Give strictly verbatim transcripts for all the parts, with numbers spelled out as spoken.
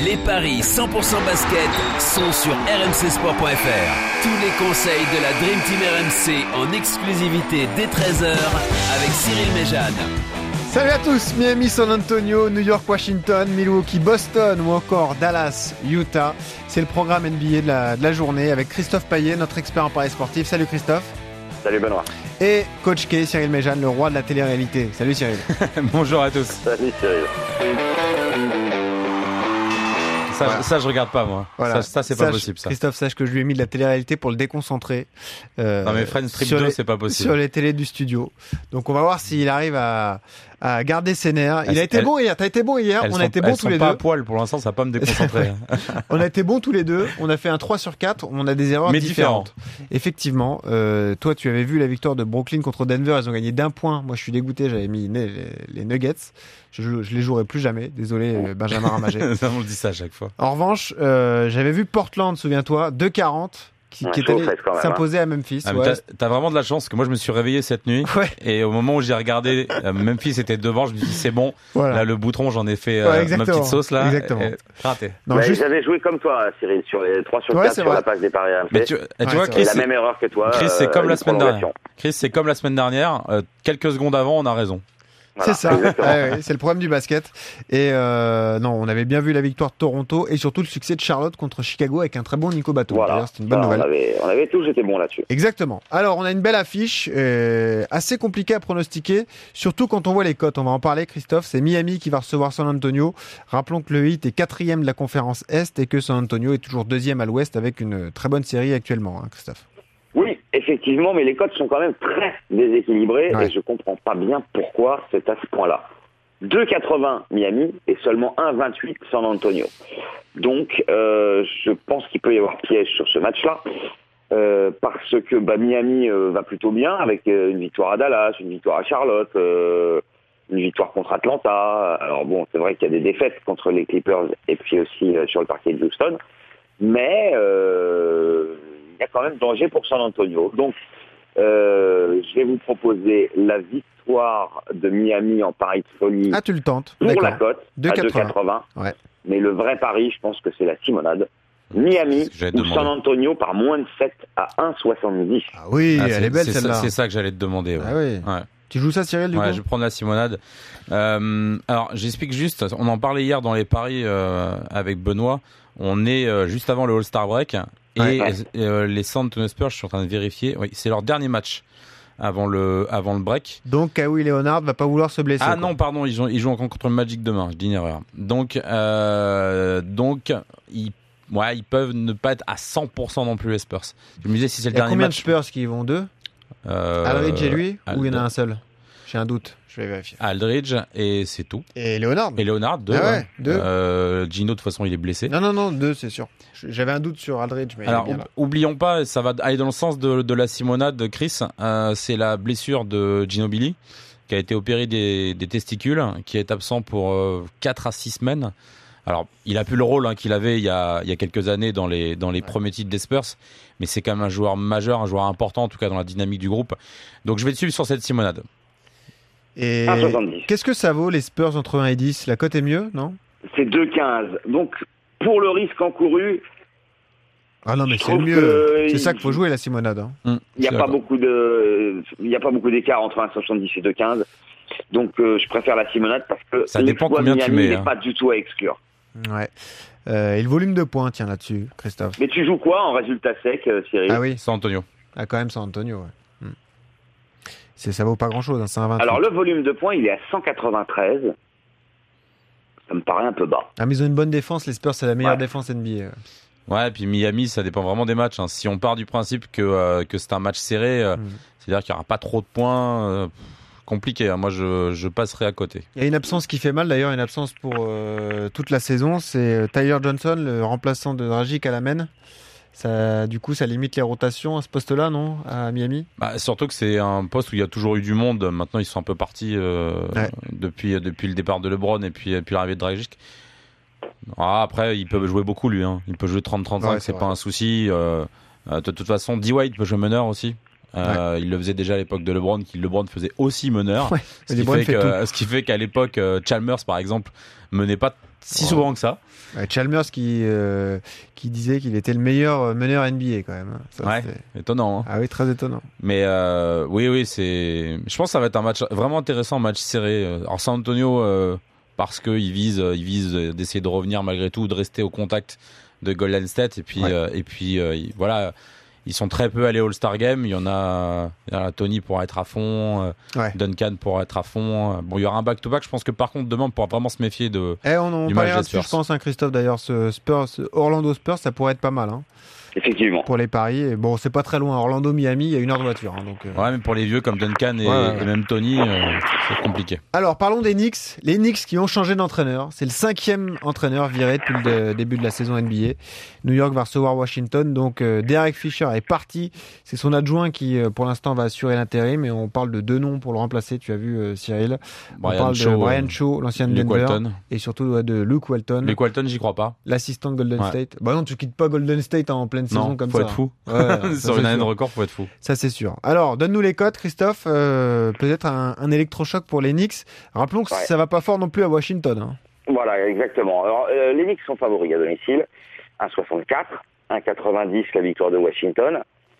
Les paris cent pour cent basket sont sur r m c sport point f r. Tous les conseils de la Dream Team R M C en exclusivité dès treize heures avec Cyril Méjane. Salut à tous, Miami, San Antonio, New York, Washington, Milwaukee, Boston ou encore Dallas, Utah. C'est le programme N B A de la, de la journée avec Christophe Payet, notre expert en paris sportif. Salut Christophe. Salut Benoît. Et Coach K, Cyril Méjane, le roi de la télé-réalité. Salut Cyril. Bonjour à tous. Salut Cyril. Ça, voilà. ça je regarde pas moi. Voilà. Ça, ça c'est pas sache, possible ça. Christophe, sache que je lui ai mis de la télé-réalité pour le déconcentrer. Euh, non mais Friends Strip deux, les, c'est pas possible. Sur les télés du studio. Donc on va voir s'il arrive à, à garder ses nerfs. Il elle, a été elle, bon hier. T'as été bon hier. On sont, a été bons tous les deux. Elles sont pas à poil pour l'instant, ça va pas me déconcentrer. On a été bons tous les deux. On a fait un trois sur quatre. On a des erreurs mais différentes. Différent. Effectivement. Euh, toi, tu avais vu la victoire de Brooklyn contre Denver. Ils ont gagné d'un point. Moi, je suis dégoûté. J'avais mis les, les Nuggets. Je, je les jouerai plus jamais. Désolé, Benjamin Ramagé. Ça, on le dit ça à chaque fois. En revanche, euh, j'avais vu Portland, souviens-toi, deux quarante. Qui, qui est allé s'imposer à Memphis. Ah, ouais. t'as, t'as vraiment de la chance que moi je me suis réveillé cette nuit ouais. et au moment où j'ai regardé euh, Memphis était devant, je me suis dit c'est bon, voilà. Là le boutron j'en ai fait euh, ouais, ma petite sauce là. Exactement. Et, raté. Non, juste... J'avais joué comme toi Cyril sur les trois sur quatre ouais, sur vrai. La page des paris R M C. Mais tu, tu ouais, vois Chris, c'est la même erreur que toi. Chris c'est comme euh, la semaine dernière. Chris c'est comme la semaine dernière. Euh, quelques secondes avant on a raison. Voilà, c'est ça, ouais, ouais, c'est le problème du basket. Et euh, non, on avait bien vu la victoire de Toronto et surtout le succès de Charlotte contre Chicago avec un très bon Nico Batum. Voilà. D'ailleurs, c'est une bonne voilà, nouvelle. On avait, on avait tous été bons là-dessus. Exactement. Alors, on a une belle affiche, euh, assez compliquée à pronostiquer, surtout quand on voit les cotes. On va en parler, Christophe. C'est Miami qui va recevoir San Antonio. Rappelons que le Heat est quatrième de la conférence Est et que San Antonio est toujours deuxième à l'Ouest avec une très bonne série actuellement, hein, Christophe. Oui, effectivement, mais les cotes sont quand même très déséquilibrées ouais. et je comprends pas bien pourquoi c'est à ce point-là. deux virgule quatre-vingts Miami et seulement un virgule vingt-huit San Antonio. Donc, euh, je pense qu'il peut y avoir piège sur ce match-là euh, parce que bah, Miami euh, va plutôt bien avec euh, une victoire à Dallas, une victoire à Charlotte, euh, une victoire contre Atlanta. Alors bon, c'est vrai qu'il y a des défaites contre les Clippers et puis aussi euh, sur le parquet de Houston, mais euh, il y a quand même danger pour San Antonio. Donc, euh, je vais vous proposer la victoire de Miami en pari de folie. Ah, tu le tentes. Pour D'accord. la cote, deux à virgule deux virgule quatre-vingts. Ouais. Mais le vrai pari, je pense que c'est la Simonade. Miami ou San Antonio par moins de sept à un virgule soixante-dix. Ah oui, ah, elle est belle c'est celle-là. Ça, c'est ça que j'allais te demander. Ouais. Ah oui. Ouais. Tu joues ça, Cyril, du ouais, coup ? Je vais prendre la Simonade. Euh, alors, j'explique juste, on en parlait hier dans les paris euh, avec Benoît. On est euh, juste avant le All-Star Break. Et ouais, ouais. Euh, les San Antonio Spurs, je suis en train de vérifier, oui, c'est leur dernier match avant le, avant le break. Donc Kawhi Leonard va pas vouloir se blesser. Ah quoi. non, pardon, ils jouent, ils jouent encore contre le Magic demain, je dis une erreur. Donc, euh, donc ils, ouais, ils peuvent ne pas être à cent pour cent non plus les Spurs. Je me disais si c'est le dernier combien match. Combien de Spurs qui y vont deux euh, Aldridge et lui Ald... Ou il y en a un seul ? J'ai un doute. Je vais vérifier. Aldridge et c'est tout. Et Leonard. Et Leonard, deux. Ah ouais, ouais. deux. Euh, Gino, de toute façon, il est blessé. Non, non, non, deux, c'est sûr. J'avais un doute sur Aldridge, mais alors, il est bien là. Oublions pas, ça va aller dans le sens de, de la Simonade de Chris. Euh, c'est la blessure de Ginobili, qui a été opéré des, des testicules, qui est absent pour euh, quatre à six semaines. Alors, il a plus le rôle hein, qu'il avait il y a, il y a quelques années dans les, dans les ouais. premiers titres des Spurs, mais c'est quand même un joueur majeur, un joueur important, en tout cas dans la dynamique du groupe. Donc, je vais te suivre sur cette Simonade. Et qu'est-ce que ça vaut les Spurs entre un et dix ? La cote est mieux, non ? C'est deux virgule quinze. Donc, pour le risque encouru... Ah non, mais c'est mieux. C'est ça qu'il faut jouer, la Simonade. Hein. Mmh, il n'y a pas beaucoup de, il n'y a pas beaucoup d'écart entre un virgule soixante-dix et deux virgule quinze. Donc, euh, je préfère la Simonade parce que ça dépend combien Miami tu mets. n'est hein. pas du tout à exclure. Ouais. Euh, et le volume de points, tiens, là-dessus, Christophe. Mais tu joues quoi en résultat sec, Cyril ? Ah oui. San Antonio. Ah, quand même, San Antonio, ouais. Mmh. C'est, ça vaut pas grand-chose, hein, c'est un vingt-huit. Alors, le volume de points, il est à cent quatre-vingt-treize. Ça me paraît un peu bas. Ah, mais ils ont une bonne défense. Les Spurs, c'est la meilleure ouais. défense N B A. Ouais, et puis Miami, ça dépend vraiment des matchs. Hein. Si on part du principe que, euh, que c'est un match serré, euh, mmh. c'est-à-dire qu'il n'y aura pas trop de points, euh, compliqué. Hein. Moi, je, je passerai à côté. Il y a une absence qui fait mal, d'ailleurs, une absence pour euh, toute la saison. C'est Tyler Johnson, le remplaçant de Dragic à la main. Ça, du coup, ça limite les rotations à ce poste-là, non, à Miami ? Bah, surtout que c'est un poste où il y a toujours eu du monde. Maintenant, ils sont un peu partis euh, ouais. depuis, depuis le départ de LeBron et puis, et puis l'arrivée de Dragic. Ah, après, il peut jouer beaucoup, lui. Hein. Il peut jouer trente trente-cinq, ouais, c'est, c'est pas un souci. Euh, de toute façon, D. White peut jouer meneur aussi. Euh, ouais. Il le faisait déjà à l'époque de LeBron, qui LeBron faisait aussi meneur. Ouais, ce, qui fait que, ce qui fait qu'à l'époque, Chalmers, par exemple, menait pas si ouais. souvent que ça. Ouais, Chalmers qui, euh, qui disait qu'il était le meilleur meneur N B A quand même. Ça, ouais, c'est... étonnant. Hein. Ah oui, très étonnant. Mais euh, oui, oui, c'est. Je pense que ça va être un match vraiment intéressant, un match serré. Alors San Antonio, euh, parce qu'ils visent, ils visent d'essayer de revenir malgré tout, de rester au contact de Golden State. Et puis, ouais. euh, et puis euh, voilà. Ils sont très peu allés au All-Star Game. Il y en a, il y en a Tony pour être à fond, euh, ouais. Duncan pour être à fond. Bon, il y aura un back-to-back. Je pense que par contre, demain, on pourra vraiment se méfier de, eh, on en du match des Spurs. Je pense, hein, Christophe, d'ailleurs, ce Spurs, ce Orlando Spurs, ça pourrait être pas mal. Hein. Effectivement. Pour les paris. Et bon, c'est pas très loin. Orlando, Miami, il y a une heure de voiture. Hein, donc, euh... Ouais, mais pour les vieux comme Duncan et, ouais, ouais. et même Tony, euh, c'est compliqué. Alors, parlons des Knicks. Les Knicks qui ont changé d'entraîneur. C'est le cinquième entraîneur viré depuis le début de la saison N B A. New York va recevoir Washington. Donc, euh, Derek Fisher est parti. C'est son adjoint qui, euh, pour l'instant, va assurer l'intérim. Et on parle de deux noms pour le remplacer. Tu as vu, euh, Cyril. Brian on parle Shaw, de Brian Shaw, l'ancien de Denver. Walton. Et surtout de Luke Walton. Luke Walton, j'y crois pas. L'assistant de Golden ouais. State. Bah non, tu quittes pas Golden State en pleine non, saison comme faut ça. Être fou. Ouais, sur une année de record, faut être fou. Ça, c'est sûr. Alors, donne-nous les cotes, Christophe. Euh, peut-être un, un électrochoc pour les Knicks. Rappelons que ouais. ça va pas fort non plus à Washington. Hein. Voilà, exactement. Alors, euh, les Knicks sont favoris à domicile. un virgule soixante-quatre, un virgule quatre-vingt-dix la victoire de Washington.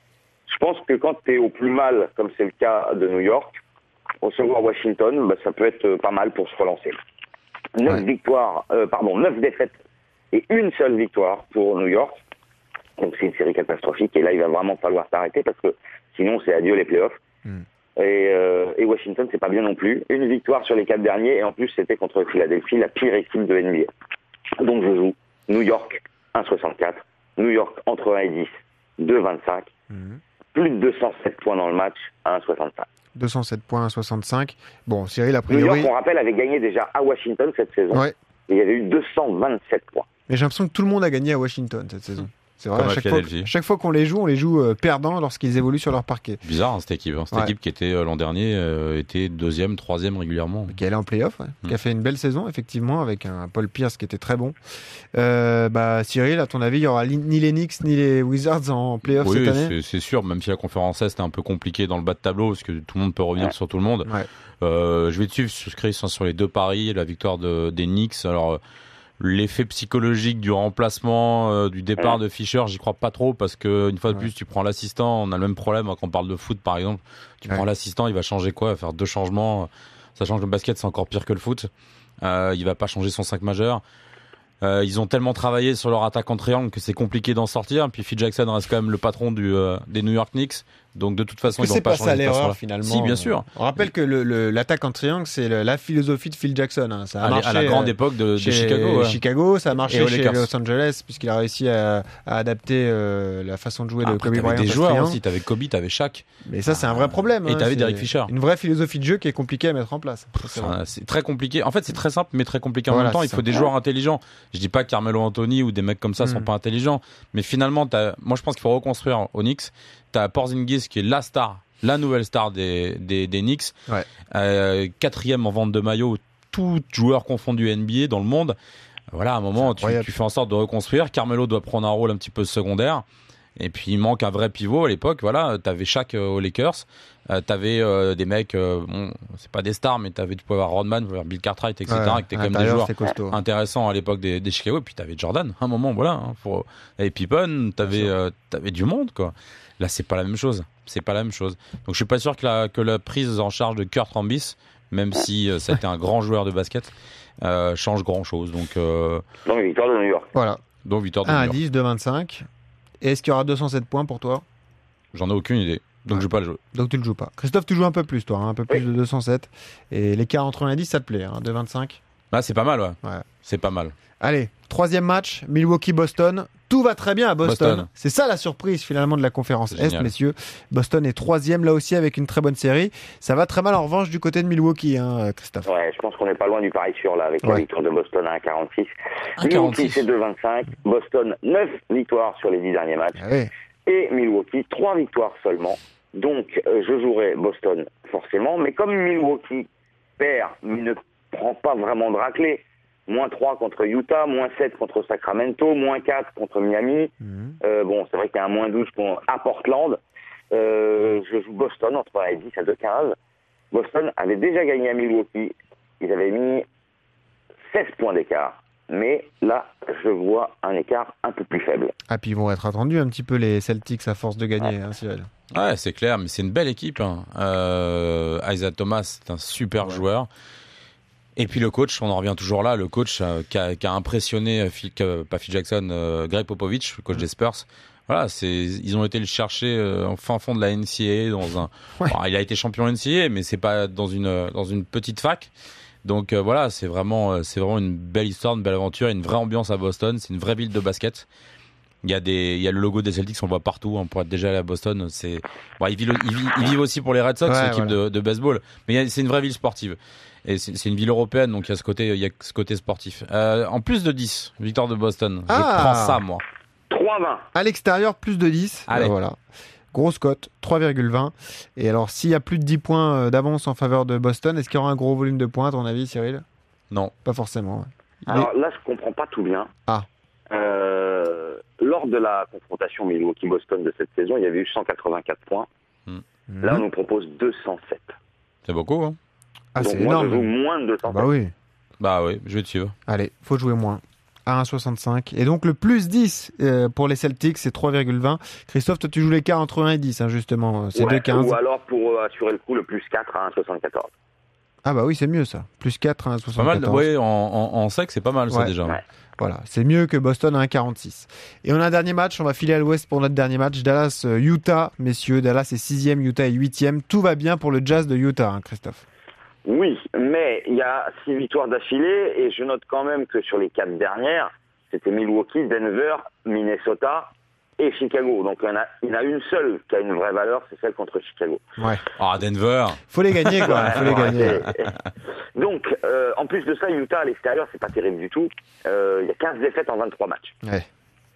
Je pense que quand tu es au plus mal, comme c'est le cas de New York, recevoir Washington, bah, ça peut être pas mal pour se relancer. neuf ouais. victoires, euh, pardon, neuf défaites et une seule victoire pour New York. Donc c'est une série catastrophique et là il va vraiment falloir s'arrêter parce que sinon c'est adieu les playoffs. Mm. Et, euh, et Washington c'est pas bien non plus. Une victoire sur les quatre derniers et en plus c'était contre Philadelphie, la pire équipe de N B A. Donc je joue New York un virgule soixante-quatre, New York entre un et dix, deux virgule vingt-cinq, mm. plus de deux cent sept points dans le match, un virgule soixante-cinq. deux cent sept points, un virgule soixante-cinq. Bon, Cyril a priori... New York, on rappelle, avait gagné déjà à Washington cette saison. Ouais. Et il y avait eu deux cent vingt-sept points. Mais j'ai l'impression que tout le monde a gagné à Washington cette saison. C'est vrai, Comme à chaque fois, chaque fois qu'on les joue, on les joue euh, perdants lorsqu'ils évoluent sur leur parquet. Bizarre hein, cette équipe. Hein. Cette ouais. équipe qui était euh, l'an dernier euh, était deuxième, troisième régulièrement. Qui allait en play-off, ouais. mm. qui a fait une belle saison effectivement avec un Paul Pierce qui était très bon. Euh, bah Cyril, à ton avis, il y aura ni les Knicks ni les Wizards en play-off oui, cette année. C'est, c'est sûr, même si la conférence Est est un peu compliquée dans le bas de tableau parce que tout le monde peut revenir ouais. sur tout le monde. Ouais. Euh, je vais te suivre sur Chris hein, sur les deux paris, la victoire de, des Knicks. Alors l'effet psychologique du remplacement, euh, du départ ouais. de Fisher, j'y crois pas trop parce que une fois de ouais. plus, tu prends l'assistant. On a le même problème hein, quand on parle de foot, par exemple. Tu ouais. prends l'assistant, il va changer quoi ? Il va faire deux changements. Sachant que le basket, c'est encore pire que le foot. Euh, il va pas changer son cinq majeur. Euh, ils ont tellement travaillé sur leur attaque en triangle que c'est compliqué d'en sortir. Puis Phil Jackson reste quand même le patron du, euh, des New York Knicks. Donc de toute façon, ils vont pas changer. C'est pas ça l'erreur finalement. Si, bien sûr. On rappelle que le, le, l'attaque en triangle, c'est le, la philosophie de Phil Jackson. Hein. Ça a à, marché à la grande euh, époque de, chez, de Chicago. Ouais. Chicago, ça a marché chez Los Angeles puisqu'il a réussi à, à adapter euh, la façon de jouer Après, de Kobe Bryant. T'avais des joueurs aussi. T'avais Kobe, t'avais Shaq. Mais ça, c'est un vrai problème. Et hein. t'avais c'est Derek Fisher. Une vraie philosophie de jeu qui est compliquée à mettre en place. Ça, c'est, enfin, c'est très compliqué. En fait, c'est très simple, mais très compliqué en voilà, même temps. Il faut ça. des joueurs intelligents. Je dis pas que Carmelo Anthony ou des mecs comme ça sont pas intelligents, mais finalement, t'as... moi, je pense qu'il faut reconstruire au Knicks. T'as Porzingis qui est la star. La nouvelle star des, des, des Knicks, ouais. euh, quatrième en vente de maillots, tout joueur confondu N B A dans le monde. Voilà, à un moment, tu, tu fais en sorte de reconstruire. Carmelo doit prendre un rôle un petit peu secondaire. Et puis, il manque un vrai pivot à l'époque. Voilà, t'avais Shaq euh, aux Lakers. Euh, t'avais euh, des mecs, euh, bon, c'est pas des stars, mais t'avais, tu pouvais avoir Rodman, Bill Cartwright, et cetera, ouais, qui étaient quand même des joueurs intéressants à l'époque des, des Chicago. Et puis, t'avais Jordan. À un moment, voilà. Hein, pour... Et Pippen, t'avais, euh, t'avais du monde, quoi. Là, c'est pas la même chose. C'est pas la même chose. Donc, je suis pas sûr que la, que la prise en charge de Kurt Rambis, même si euh, c'était un grand joueur de basket, euh, change grand chose. Donc, euh... donc, victoire de New York. Voilà. Donc, victoire de un New à York. dix, deux virgule vingt-cinq. Et est-ce qu'il y aura deux cent sept points pour toi ? J'en ai aucune idée. Donc, ouais. je vais pas le jouer. Donc, tu le joues pas. Christophe, tu joues un peu plus, toi, hein, un peu plus oui. de deux cent sept. Et l'écart entre un et dix, ça te plaît, hein, deux virgule vingt-cinq. Là, c'est pas mal, ouais. ouais. C'est pas mal. Allez, troisième match, Milwaukee-Boston. Tout va très bien à Boston. Boston. C'est ça la surprise finalement de la conférence Est, génial. Messieurs. Boston est troisième là aussi avec une très bonne série. Ça va très mal en revanche du côté de Milwaukee, hein, Christophe. Ouais, je pense qu'on n'est pas loin du pari sûr là avec ouais. la victoire de Boston à un virgule quarante-six. un Milwaukee c'est deux virgule vingt-cinq. Boston neuf victoires sur les dix derniers matchs. Ah ouais. Et Milwaukee trois victoires seulement. Donc euh, je jouerai Boston forcément. Mais comme Milwaukee perd mais ne prend pas vraiment de raclée, moins trois contre Utah, moins sept contre Sacramento, moins quatre contre Miami. Mmh. Euh, bon, c'est vrai qu'il y a un moins douze à Portland. Euh, je joue Boston entre un et dix à deux virgule quinze. Boston avait déjà gagné à Milwaukee. Ils avaient mis seize points d'écart. mais là, je vois un écart un peu plus faible. Ah, puis ils vont être attendus un petit peu les Celtics à force de gagner, ouais. hein, Cyril. Ouais, c'est clair, mais c'est une belle équipe. Hein. Euh, Isaiah Thomas, c'est un super ouais. joueur. Et puis le coach, on en revient toujours là, le coach euh, qui, a, qui a impressionné, Phil, euh, pas Phil Jackson, euh, Greg Popovich, le coach des Spurs. Voilà, c'est, ils ont été le chercher euh, en fin fond de la N C A A dans un. Ouais. Bon, il a été champion N C A A, mais c'est pas dans une dans une petite fac. Donc euh, voilà, c'est vraiment c'est vraiment une belle histoire, une belle aventure, une vraie ambiance à Boston. C'est une vraie ville de basket. Il y a des, il y a le logo des Celtics, on le voit partout. Hein, pour être déjà allé à Boston, c'est. Bon, ils vivent, ils vivent, ils vivent aussi pour les Red Sox, ouais, l'équipe voilà. de, de baseball. Mais il y a, c'est une vraie ville sportive. Et c'est, c'est une ville européenne, donc il y a ce côté, il y a ce côté sportif. Euh, en plus de dix, victoire de Boston. Ah. Je prends ça, moi. trois vingt. À l'extérieur, plus de dix. Allez. Ben voilà. Grosse cote, trois virgule vingt. Et alors, s'il y a plus de dix points d'avance en faveur de Boston, est-ce qu'il y aura un gros volume de points, à ton avis, Cyril ? Non. Pas forcément. Ouais. Alors là, je comprends pas tout bien. Ah. Euh, lors de la confrontation Milwaukee-Boston de cette saison, il y avait eu cent quatre-vingt-quatre points. Mmh. Là, on nous propose deux cent sept. C'est beaucoup, hein ? Ah, donc c'est moi, énorme. je joue moins de deux cent sept. Bah oui. Bah oui, je vais te suivre. Allez, faut jouer moins. À un virgule soixante-cinq. Et donc, le plus dix euh, pour les Celtics, c'est trois virgule vingt. Christophe, toi, tu joues l'écart entre un et dix, hein, justement. C'est ouais, deux virgule quinze. Ou alors, pour euh, assurer le coup, le plus quatre à un virgule soixante-quatorze. Ah bah oui, c'est mieux, ça. Plus quatre à un virgule soixante-quatorze. Pas mal, oui, en, en, en sec, c'est pas mal, ça, ouais. déjà. Ouais. Voilà, c'est mieux que Boston à un virgule quarante-six. Et on a un dernier match, on va filer à l'ouest pour notre dernier match. Dallas-Utah, messieurs. Dallas est sixième, Utah est huitième. Tout va bien pour le Jazz de Utah, hein, Christophe. Oui, mais il y a six victoires d'affilée et je note quand même que sur les quatre dernières, c'était Milwaukee, Denver, Minnesota et Chicago. Donc il y en a, il y en a une seule qui a une vraie valeur, c'est celle contre Chicago. Ouais. Ah, Denver. Faut les gagner, quoi. Faut les gagner. Donc, euh, en plus de ça, Utah à l'extérieur, c'est pas terrible du tout. Euh, il y a quinze défaites en vingt-trois matchs. Ouais.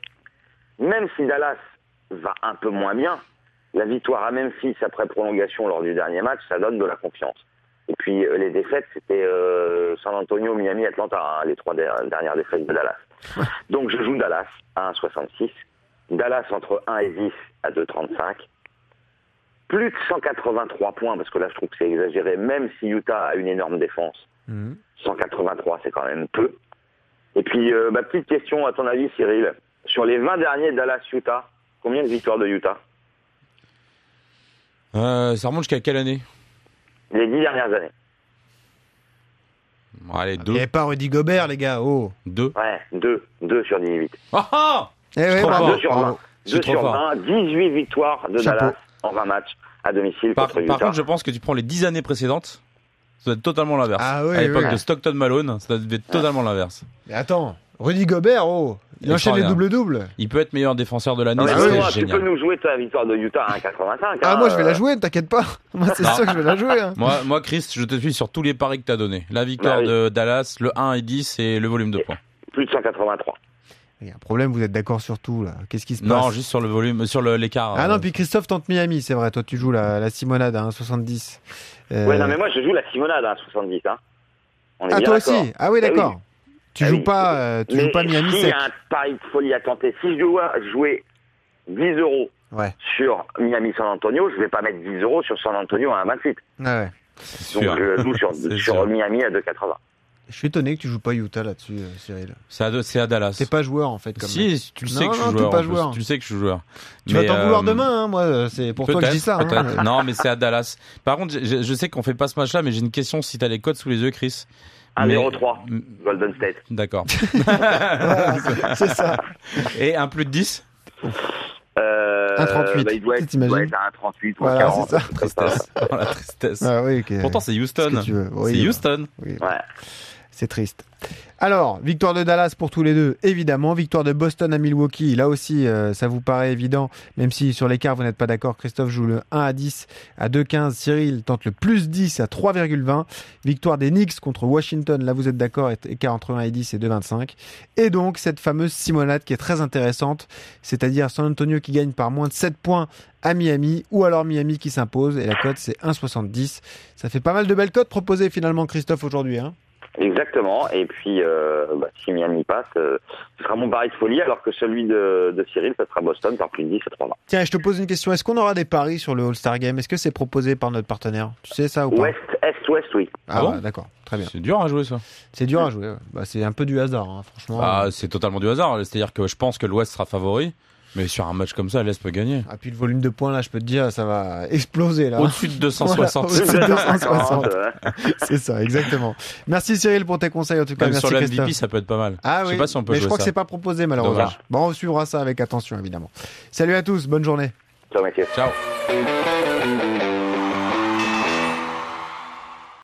Même si Dallas va un peu moins bien, la victoire à Memphis après prolongation lors du dernier match, ça donne de la confiance. Et puis euh, les défaites, c'était euh, San Antonio, Miami, Atlanta, hein, les trois der- dernières défaites de Dallas. Donc je joue Dallas à un virgule soixante-six, Dallas entre un et dix à deux virgule trente-cinq, plus de cent quatre-vingt-trois points, parce que là je trouve que c'est exagéré, même si Utah a une énorme défense, mmh. cent quatre-vingt-trois c'est quand même peu. Et puis euh, ma petite question à ton avis, Cyril, sur les vingt derniers Dallas-Utah, combien de victoires de Utah ? euh, Ça remonte jusqu'à quelle année ? Les dix dernières années. Bon, allez, deux. Il n'y avait pas Rudy Gobert, les gars. Oh. Deux. Ouais, deux. deux sur dix-huit. Ah ah eh ouais, enfin, bah, deux sur vingt. deux sur vingt. dix-huit victoires de Chapeau. Dallas en vingt matchs à domicile par, contre Utah. Par contre, je pense que tu prends les dix années précédentes, ça doit être totalement l'inverse. Ah oui, à l'époque oui. de Stockton Malone, ça doit être totalement l'inverse. Mais attends, Rudy Gobert, oh, il enchaîne les doubles-doubles. Il peut être meilleur défenseur de l'année, Non, ça mais serait moi, génial. tu peux nous jouer ta victoire de Utah à un virgule quatre-vingt-cinq. Ah, hein, moi je vais euh... la jouer, ne t'inquiète pas. Moi c'est sûr que je vais la jouer. Hein. Moi, moi, Chris, je te suis sur tous les paris que tu as donnés. La victoire bah, oui. de Dallas, le un et dix et le volume de points. Plus de cent quatre-vingt-trois. Il y a un problème, vous êtes d'accord sur tout là. Qu'est-ce qui se passe ? Non, juste sur le volume, sur le, l'écart. Ah euh... non, puis Christophe tente Miami, c'est vrai. Toi, tu joues la, la Simonade à un virgule soixante-dix. Euh... Ouais, non, mais moi je joue la Simonade à un virgule soixante-dix. Hein. On est ah, bien toi d'accord. aussi ? Ah oui, d'accord. Ah, oui. Tu ah, joues oui. pas, euh, tu mais joues pas Miami si sec. Il y a un pari de folie à tenter. Si je dois jouer dix euros ouais. sur Miami-San Antonio, je vais pas mettre dix euros sur San Antonio à un vingt-huit. Ah ouais. Donc sûr. je joue sur, sur Miami à deux quatre-vingts. Je suis étonné que tu joues pas Utah là-dessus, euh, Cyril. C'est à, c'est à Dallas. T'es pas joueur en fait. Comme si, mec. tu le sais non, que je non, suis joueur. Pas joueur. Tu le sais que je suis joueur. Tu mais vas t'en euh, vouloir demain, hein, moi. C'est pour toi que je dis ça. Hein. Non, mais c'est à Dallas. Par contre, je, je sais qu'on fait pas ce match-là, mais j'ai une question si t'as les codes sous les yeux, Chris. un zéro trois, mais... Golden State. D'accord. Voilà, c'est ça. Et un plus de dix euh, un trente-huit. Bah, il doit être, il doit être à un trente-huit ou voilà, quarante. C'est ça. Tristesse. Oh, la tristesse. Ah, oui, okay. Pourtant, c'est Houston. C'est, oui, c'est ouais. Houston. Oui. Ouais. C'est triste. Alors, victoire de Dallas pour tous les deux, évidemment. Victoire de Boston à Milwaukee. Là aussi, euh, ça vous paraît évident, même si sur l'écart, vous n'êtes pas d'accord. Christophe joue le un à dix à deux quinze. Cyril tente le plus dix à trois virgule vingt. Victoire des Knicks contre Washington. Là, vous êtes d'accord. Écart entre un et dix et deux vingt-cinq. Et donc, cette fameuse Simonade qui est très intéressante, c'est-à-dire San Antonio qui gagne par moins de sept points à Miami, ou alors Miami qui s'impose. Et la cote, c'est un virgule soixante-dix. Ça fait pas mal de belles cotes proposées, finalement, Christophe, aujourd'hui, hein. Exactement, et puis euh, bah, si Miami passe, euh, ce sera mon pari de folie, alors que celui de, de Cyril, ça sera Boston par plus de dix à trois vingt. Tiens, je te pose une question, est-ce qu'on aura des paris sur le All-Star Game ? Est-ce que c'est proposé par notre partenaire ? Tu sais ça ou pas ? Ouest-Est Est-Ouest, oui. Ah, Ah bon ouais, d'accord, très bien. C'est dur à jouer ça. C'est dur à jouer. Ouais. Bah, c'est un peu du hasard, hein, franchement. Bah, c'est totalement du hasard. C'est-à-dire que je pense que l'Ouest sera favori, mais sur un match comme ça, l'Est peut gagner. Ah, puis le volume de points là, je peux te dire, ça va exploser là. Au-dessus de deux cent soixante. Voilà, au-dessus de deux cent soixante. Euh, C'est ça, exactement. Merci Cyril pour tes conseils en tout cas. Même Merci sur le M V P, Christophe. ça peut être pas mal. Ah je oui, sais pas si on peut mais je jouer crois ça. que c'est pas proposé malheureusement. Dommage. Bon, on suivra ça avec attention évidemment. Salut à tous, bonne journée. Ciao, messieurs. Ciao.